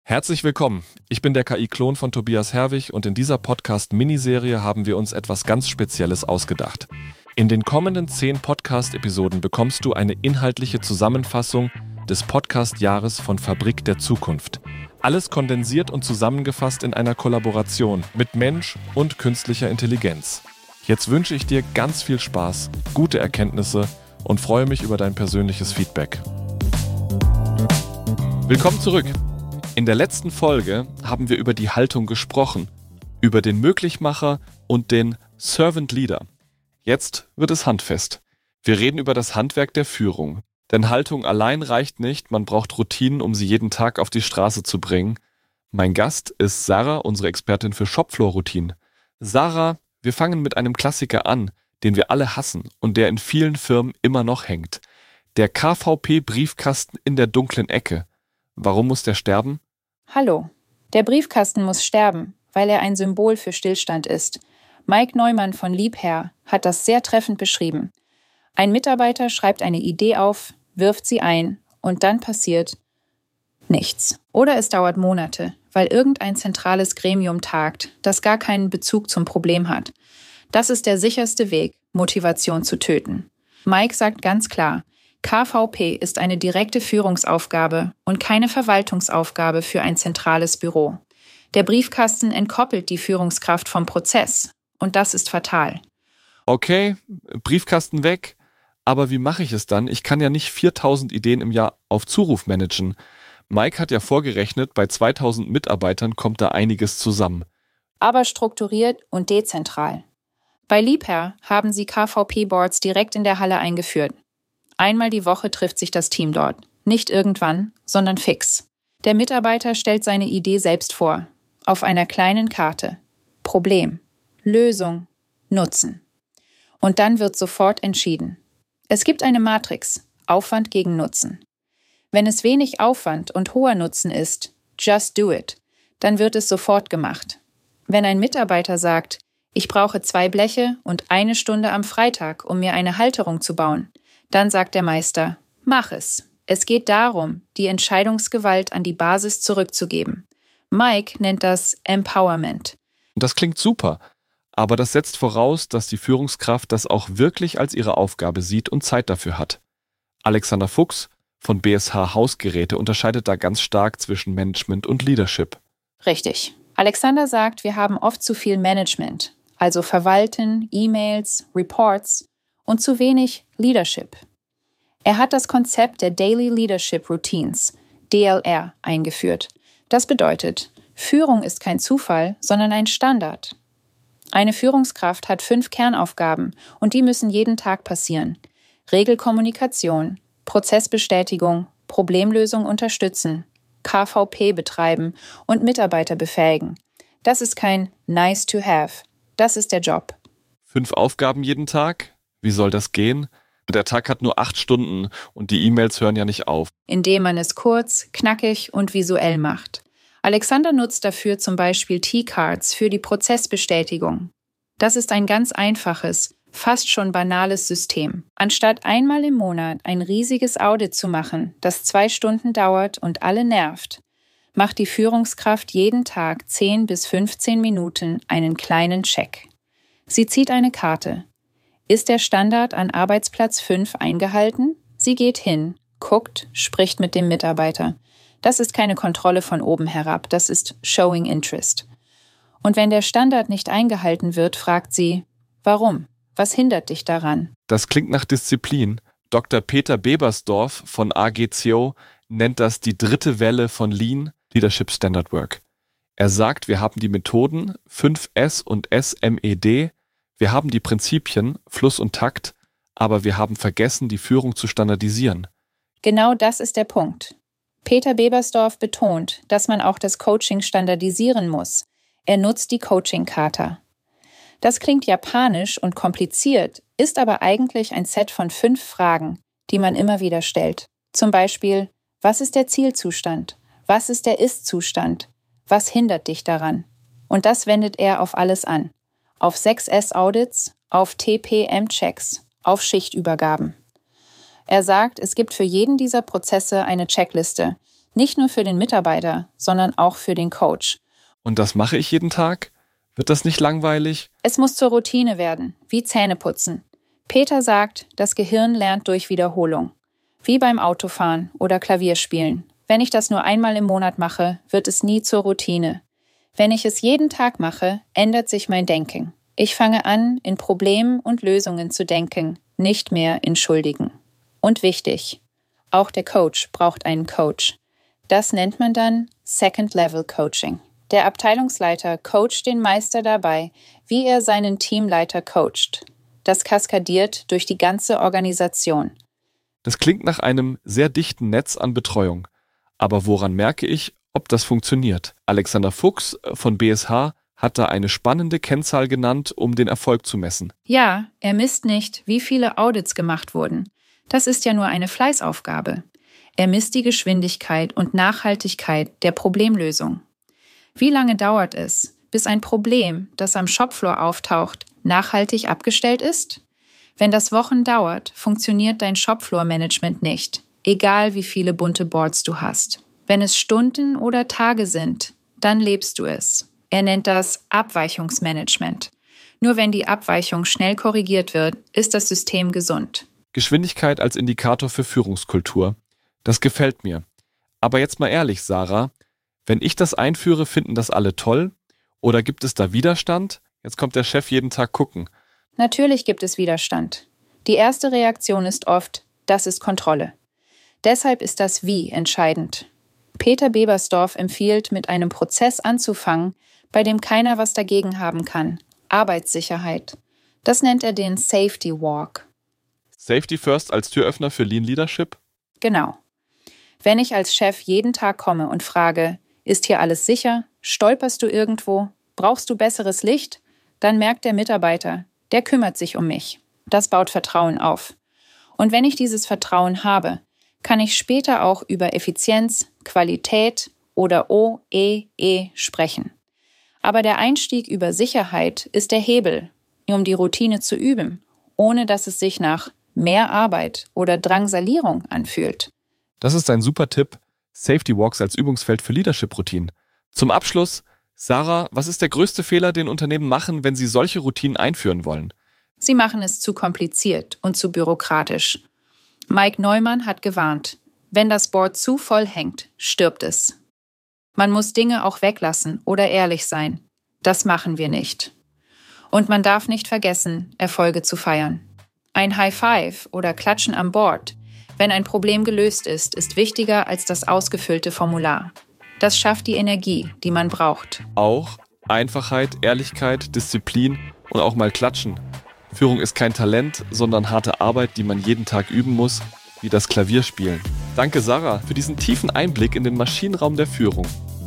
Herzlich willkommen. Ich bin der KI-Klon von Tobias Herwig und in dieser Podcast-Miniserie haben wir uns etwas ganz Spezielles ausgedacht. In den kommenden 10 Podcast-Episoden bekommst du eine inhaltliche Zusammenfassung des Podcast-Jahres von Fabrik der Zukunft. Alles kondensiert und zusammengefasst in einer Kollaboration mit Mensch und künstlicher Intelligenz. Jetzt wünsche ich dir ganz viel Spaß, gute Erkenntnisse und freue mich über dein persönliches Feedback. Willkommen zurück. In der letzten Folge haben wir über die Haltung gesprochen, über den Möglichmacher und den Servant Leader. Jetzt wird es handfest. Wir reden über das Handwerk der Führung. Denn Haltung allein reicht nicht, man braucht Routinen, um sie jeden Tag auf die Straße zu bringen. Mein Gast ist Sarah, unsere Expertin für Shopfloor-Routinen. Sarah, wir fangen mit einem Klassiker an, den wir alle hassen und der in vielen Firmen immer noch hängt. Der KVP-Briefkasten in der dunklen Ecke. Warum muss der sterben? Hallo. Der Briefkasten muss sterben, weil er ein Symbol für Stillstand ist. Mike Neumann von Liebherr hat das sehr treffend beschrieben. Ein Mitarbeiter schreibt eine Idee auf, wirft sie ein und dann passiert nichts. Oder es dauert Monate, weil irgendein zentrales Gremium tagt, das gar keinen Bezug zum Problem hat. Das ist der sicherste Weg, Motivation zu töten. Mike sagt ganz klar, KVP ist eine direkte Führungsaufgabe und keine Verwaltungsaufgabe für ein zentrales Büro. Der Briefkasten entkoppelt die Führungskraft vom Prozess und das ist fatal. Okay, Briefkasten weg, aber wie mache ich es dann? Ich kann ja nicht 4000 Ideen im Jahr auf Zuruf managen. Mike hat ja vorgerechnet, bei 2000 Mitarbeitern kommt da einiges zusammen. Aber strukturiert und dezentral. Bei Liebherr haben sie KVP-Boards direkt in der Halle eingeführt. Einmal die Woche trifft sich das Team dort. Nicht irgendwann, sondern fix. Der Mitarbeiter stellt seine Idee selbst vor. Auf einer kleinen Karte. Problem, Lösung, Nutzen. Und dann wird sofort entschieden. Es gibt eine Matrix, Aufwand gegen Nutzen. Wenn es wenig Aufwand und hoher Nutzen ist, just do it, dann wird es sofort gemacht. Wenn ein Mitarbeiter sagt, ich brauche 2 Bleche und 1 Stunde am Freitag, um mir eine Halterung zu bauen, dann sagt der Meister, mach es. Es geht darum, die Entscheidungsgewalt an die Basis zurückzugeben. Mike nennt das Empowerment. Das klingt super, aber das setzt voraus, dass die Führungskraft das auch wirklich als ihre Aufgabe sieht und Zeit dafür hat. Alexander Fuchs von BSH Hausgeräte unterscheidet da ganz stark zwischen Management und Leadership. Richtig. Alexander sagt, wir haben oft zu viel Management, also Verwalten, E-Mails, Reports und zu wenig Leadership. Er hat das Konzept der Daily Leadership Routines, DLR, eingeführt. Das bedeutet, Führung ist kein Zufall, sondern ein Standard. Eine Führungskraft hat 5 Kernaufgaben und die müssen jeden Tag passieren. Regelkommunikation, Prozessbestätigung, Problemlösung unterstützen, KVP betreiben und Mitarbeiter befähigen. Das ist kein nice to have, das ist der Job. 5 Aufgaben jeden Tag? Wie soll das gehen? Der Tag hat nur 8 Stunden und die E-Mails hören ja nicht auf. Indem man es kurz, knackig und visuell macht. Alexander nutzt dafür zum Beispiel T-Cards für die Prozessbestätigung. Das ist ein ganz einfaches, fast schon banales System. Anstatt einmal im Monat ein riesiges Audit zu machen, das 2 Stunden dauert und alle nervt, macht die Führungskraft jeden Tag 10 bis 15 Minuten einen kleinen Check. Sie zieht eine Karte. Ist der Standard an Arbeitsplatz 5 eingehalten? Sie geht hin, guckt, spricht mit dem Mitarbeiter. Das ist keine Kontrolle von oben herab, das ist Showing Interest. Und wenn der Standard nicht eingehalten wird, fragt sie, warum? Was hindert dich daran? Das klingt nach Disziplin. Dr. Peter Bebersdorf von AGCO nennt das die 3. Welle von Lean, Leadership Standard Work. Er sagt, wir haben die Methoden 5S und SMED, wir haben die Prinzipien, Fluss und Takt, aber wir haben vergessen, die Führung zu standardisieren. Genau das ist der Punkt. Peter Bebersdorf betont, dass man auch das Coaching standardisieren muss. Er nutzt die Coaching-Charta. Das klingt japanisch und kompliziert, ist aber eigentlich ein Set von 5 Fragen, die man immer wieder stellt. Zum Beispiel, was ist der Zielzustand? Was ist der Ist-Zustand? Was hindert dich daran? Und das wendet er auf alles an. Auf 6S-Audits, auf TPM-Checks, auf Schichtübergaben. Er sagt, es gibt für jeden dieser Prozesse eine Checkliste, Nicht nur für den Mitarbeiter, sondern auch für den Coach. Und das mache ich jeden Tag? Wird das nicht langweilig? Es muss zur Routine werden, wie Zähneputzen. Peter sagt, das Gehirn lernt durch Wiederholung. Wie beim Autofahren oder Klavierspielen. Wenn ich das nur einmal im Monat mache, wird es nie zur Routine. Wenn ich es jeden Tag mache, ändert sich mein Denken. Ich fange an, in Problemen und Lösungen zu denken, nicht mehr in Schuldigen. Und wichtig, auch der Coach braucht einen Coach. Das nennt man dann Second-Level-Coaching. Der Abteilungsleiter coacht den Meister dabei, wie er seinen Teamleiter coacht. Das kaskadiert durch die ganze Organisation. Das klingt nach einem sehr dichten Netz an Betreuung. Aber woran merke ich, ob das funktioniert? Alexander Fuchs von BSH hat da eine spannende Kennzahl genannt, um den Erfolg zu messen. Ja, er misst nicht, wie viele Audits gemacht wurden. Das ist ja nur eine Fleißaufgabe. Er misst die Geschwindigkeit und Nachhaltigkeit der Problemlösung. Wie lange dauert es, bis ein Problem, das am Shopfloor auftaucht, nachhaltig abgestellt ist? Wenn das Wochen dauert, funktioniert dein Shopfloor-Management nicht, egal wie viele bunte Boards du hast. Wenn es Stunden oder Tage sind, dann lebst du es. Er nennt das Abweichungsmanagement. Nur wenn die Abweichung schnell korrigiert wird, ist das System gesund. Geschwindigkeit als Indikator für Führungskultur. Das gefällt mir. Aber jetzt mal ehrlich, Sarah, wenn ich das einführe, finden das alle toll? Oder gibt es da Widerstand? Jetzt kommt der Chef jeden Tag gucken. Natürlich gibt es Widerstand. Die erste Reaktion ist oft, das ist Kontrolle. Deshalb ist das Wie entscheidend. Peter Bebersdorf empfiehlt, mit einem Prozess anzufangen, bei dem keiner was dagegen haben kann. Arbeitssicherheit. Das nennt er den Safety Walk. Safety First als Türöffner für Lean Leadership? Genau. Wenn ich als Chef jeden Tag komme und frage, ist hier alles sicher? Stolperst du irgendwo? Brauchst du besseres Licht? Dann merkt der Mitarbeiter, der kümmert sich um mich. Das baut Vertrauen auf. Und wenn ich dieses Vertrauen habe, kann ich später auch über Effizienz, Qualität oder OEE sprechen. Aber der Einstieg über Sicherheit ist der Hebel, um die Routine zu üben, ohne dass es sich nach mehr Arbeit oder Drangsalierung anfühlt. Das ist ein super Tipp. Safety Walks als Übungsfeld für Leadership-Routinen. Zum Abschluss, Sarah, was ist der größte Fehler, den Unternehmen machen, wenn sie solche Routinen einführen wollen? Sie machen es zu kompliziert und zu bürokratisch. Mike Neumann hat gewarnt, wenn das Board zu voll hängt, stirbt es. Man muss Dinge auch weglassen oder ehrlich sein. Das machen wir nicht. Und man darf nicht vergessen, Erfolge zu feiern. Ein High Five oder Klatschen am Board, wenn ein Problem gelöst ist wichtiger als das ausgefüllte Formular. Das schafft die Energie, die man braucht. Auch Einfachheit, Ehrlichkeit, Disziplin und auch mal klatschen. Führung ist kein Talent, sondern harte Arbeit, die man jeden Tag üben muss, wie das Klavierspielen. Danke, Sarah, für diesen tiefen Einblick in den Maschinenraum der Führung.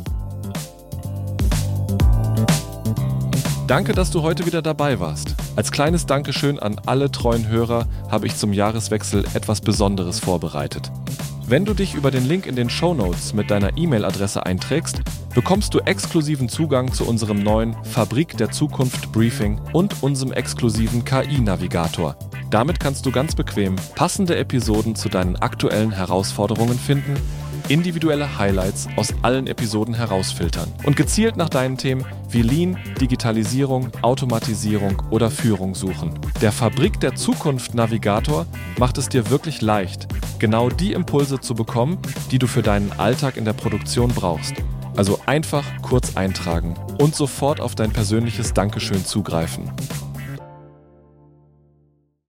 Danke, dass du heute wieder dabei warst. Als kleines Dankeschön an alle treuen Hörer habe ich zum Jahreswechsel etwas Besonderes vorbereitet. Wenn du dich über den Link in den Shownotes mit deiner E-Mail-Adresse einträgst, bekommst du exklusiven Zugang zu unserem neuen Fabrik der Zukunft Briefing und unserem exklusiven KI-Navigator. Damit kannst du ganz bequem passende Episoden zu deinen aktuellen Herausforderungen finden, individuelle Highlights aus allen Episoden herausfiltern und gezielt nach deinen Themen wie Lean, Digitalisierung, Automatisierung oder Führung suchen. Der Fabrik der Zukunft Navigator macht es dir wirklich leicht, genau die Impulse zu bekommen, die du für deinen Alltag in der Produktion brauchst. Also einfach kurz eintragen und sofort auf dein persönliches Dankeschön zugreifen.